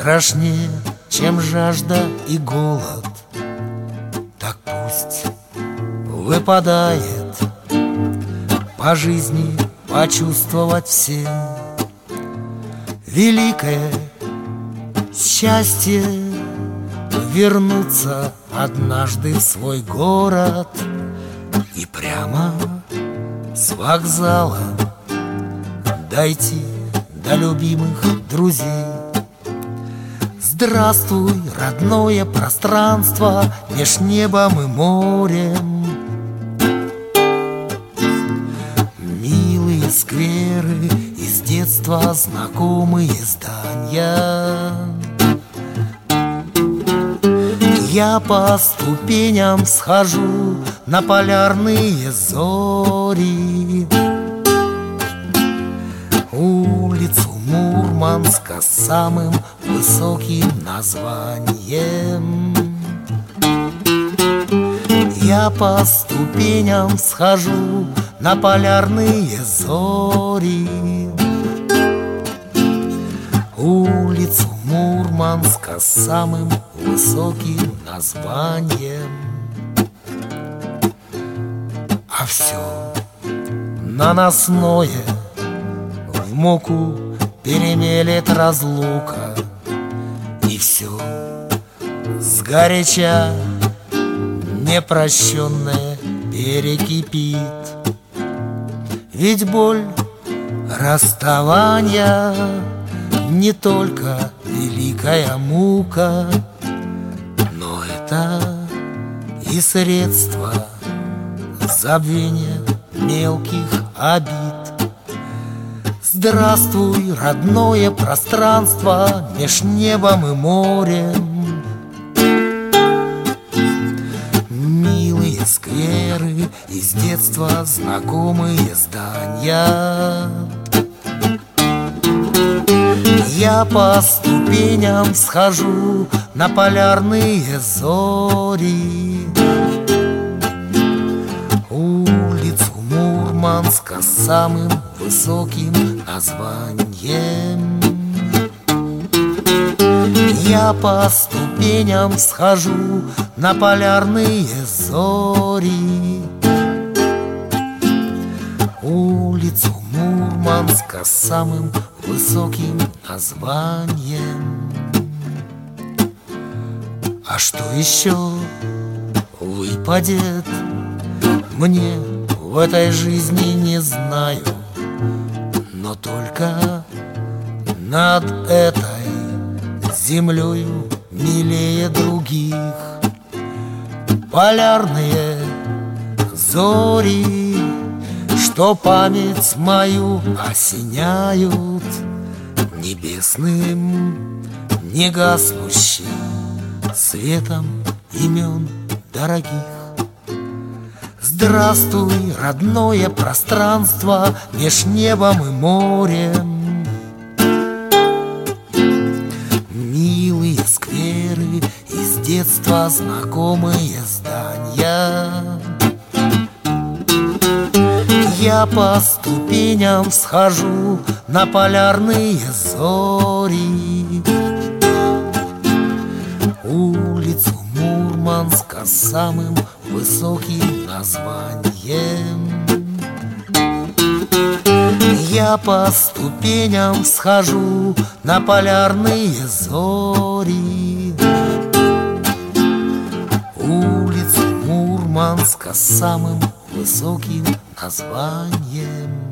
страшнее, чем жажда и голод. Так пусть выпадает по жизни почувствовать всем великое счастье вернуться однажды в свой город и прямо с вокзала дойти до любимых друзей. Здравствуй, родное пространство меж небом и морем. Милые скверы, из детства знакомые здания. Я по ступеням схожу на полярные зори. Улицу Мурманска с самым высоким названием. Я по ступеням схожу на полярные зори. Улицу Мурманска с самым высоким названием. А все наносное в муку перемелет разлука, и все сгоряча непрощенное перекипит. Ведь боль расставания не только великая мука, но это и средство забвения мелких обид. Здравствуй, родное пространство меж небом и морем. Милые скверы, из детства знакомые здания. Я по ступеням схожу на полярные зори. Улицу Мурманска с самым высоким названием. Я по ступеням схожу на полярные зори. Улицу Мурманска с самым высоким названием. А что еще выпадет мне в этой жизни, не знаю, но только над этой землею милее других полярные зори, что память мою осеняют небесным, негаснущим светом имен дорогих. Здравствуй, родное пространство меж небом и морем. Милые скверы, из детства знакомые здания. Я по ступеням схожу на полярные зори. Улицу Мурманска с самым высоким названием. Я по ступеням схожу на полярные зори. Улицу Мурманска с самым высоким названием.